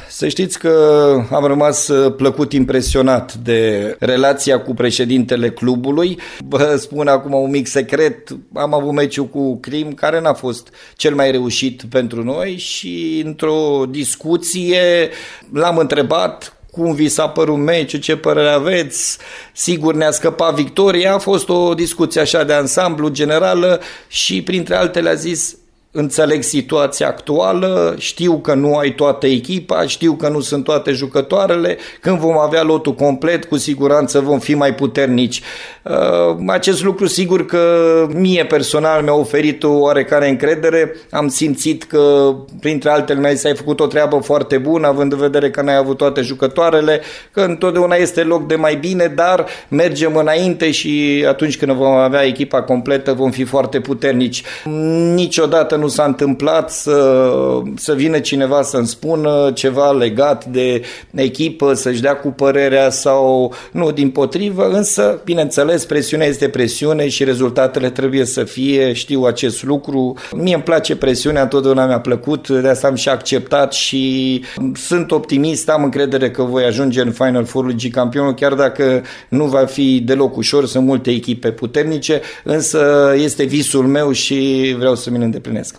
Să știți că am rămas plăcut impresionat de relația cu președintele clubului. Vă spun acum un mic secret, am avut meciul cu Crim, care n-a fost cel mai reușit pentru noi și într-o discuție l-am întrebat cum vi s-a părut meciul, ce părere aveți, sigur ne-a scăpat victoria, a fost o discuție așa de ansamblu generală și printre altele a zis: înțeleg situația actuală, știu că nu ai toată echipa, știu că nu sunt toate jucătoarele, când vom avea lotul complet, cu siguranță vom fi mai puternici. Acest lucru sigur că mie personal mi-a oferit o oarecare încredere, am simțit că printre altele mi-a zis: ai făcut o treabă foarte bună, având în vedere că n-ai avut toate jucătoarele, că întotdeauna este loc de mai bine, dar mergem înainte și atunci când vom avea echipa completă vom fi foarte puternici. Niciodată nu s-a întâmplat să vină cineva să-mi spună ceva legat de echipă, să-și dea cu părerea sau nu, dimpotrivă, însă, bineînțeles, presiunea este presiune și rezultatele trebuie să fie, știu acest lucru. Mie îmi place presiunea, întotdeauna mi-a plăcut, de asta am și acceptat și sunt optimist, am încredere că voi ajunge în Final Four Ligii Campionilor, chiar dacă nu va fi deloc ușor, sunt multe echipe puternice, însă este visul meu și vreau să mi-l îndeplinesc.